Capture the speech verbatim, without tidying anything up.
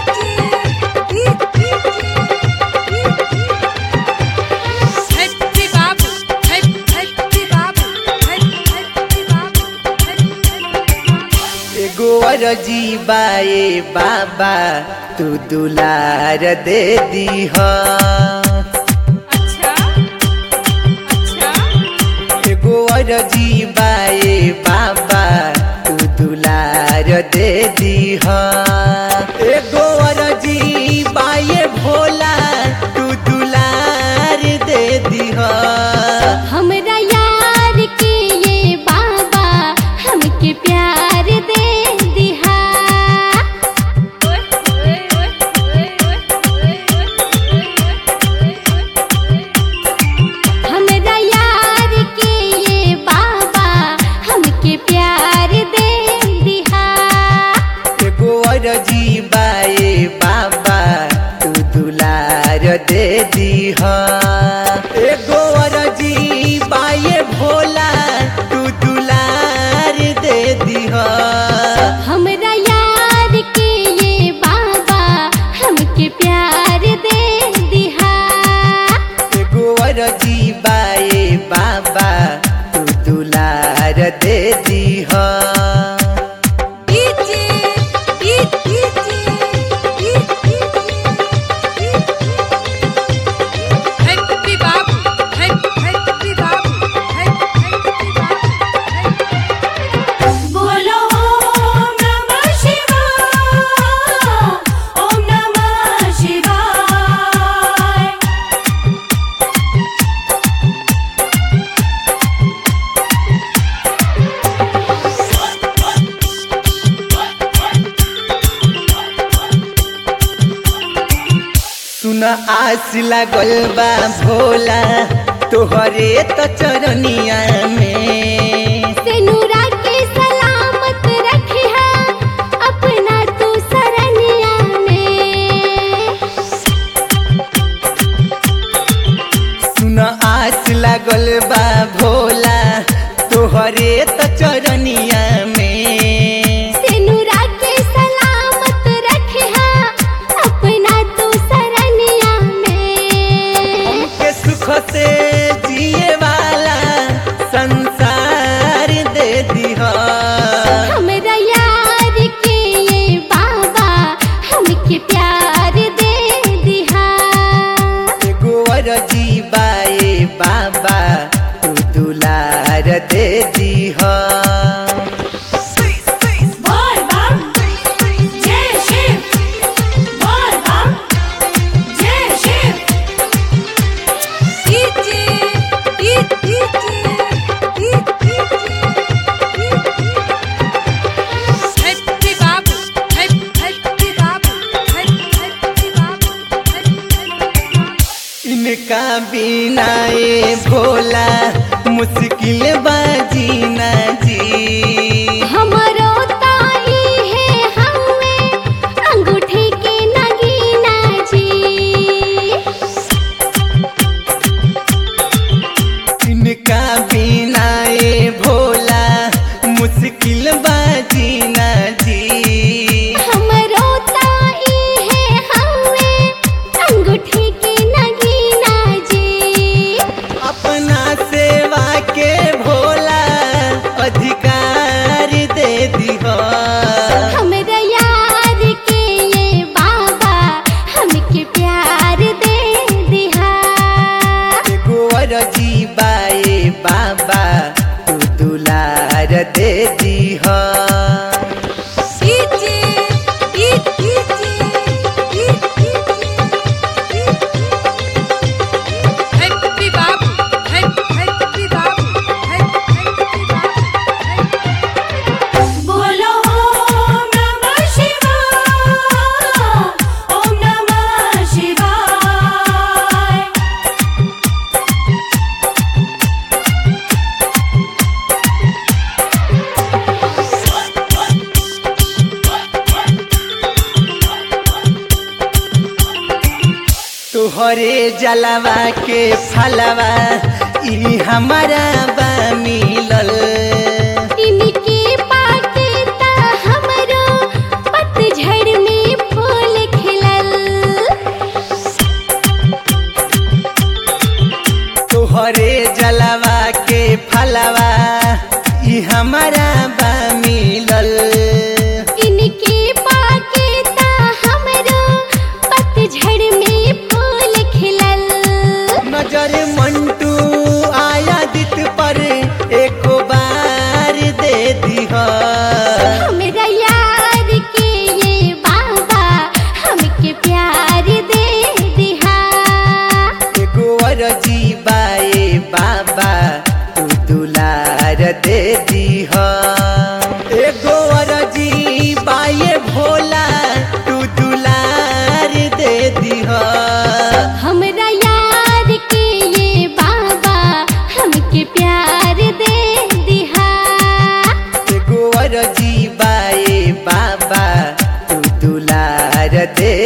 जी बाए बाबा तू दुलार दे दी हो। अच्छा अच्छा एगो और जी बाए बाबा तू दुलार दे दी हो। एगो और जी बाए भोला तू दुलार दे दी हो। हमरा यार के ये बाबा हमके प्यार दे दिहा। हमरा यार के ये बाबा हमके प्यार दे दिहा। एगो और जी बाए बाबा तू दुलार दे दी हो। एगो और जी बाए भोला तू दुलार दे दी हो। हमरा यार के ये बाबा हमके प्यार दे दिहा। एगो और जी बाए बाबा तू दुलार दे दी हो। बोलो ओम नमः शिवाय, ओम नमः शिवाय। सुन आस लागल बा भोला तोहरे तो चरनिया में। सेनुरा के सलामत रखिहा अपना तू सरनिया में। सुन आस लागल बा भोला तोहरे तो चरनिया में। सेनुरा के सलामत रखिहा अपना तू सरनिया में। हमके सुख से जिए वाला संसार दे दी हो। हमरा यार के ये बाबा हमके प्यार दे दिहा। एगो और जी बाए बाबा तू दुलार दे दी हो। बोल बम जय शिव, बोल बम जय शिव। इनका बिना ए भोला मुश्किल बाजीना जी। हमरो ताई है हमें अंगूठे के नगीना जी। इनका बिना ए भोला मुश्किल बाजीना जी। हमरो ताई है हमें अंगूठे के नगीना जी। अपना सेवा के भोला अधिकार दे दी हो। हमरा यार के ये बाबा हमके प्यार दे दिहा। एगो और जी बाए बाबा तू दुलार दे दी हो। बोलो ओम नमः शिवाय, ओम नमः शिवाय। तोहरे जलवा के फलवा ई हमारा बा मिलल। इनके पाके ता हमरो पतझड़ में फूल खिलल। दे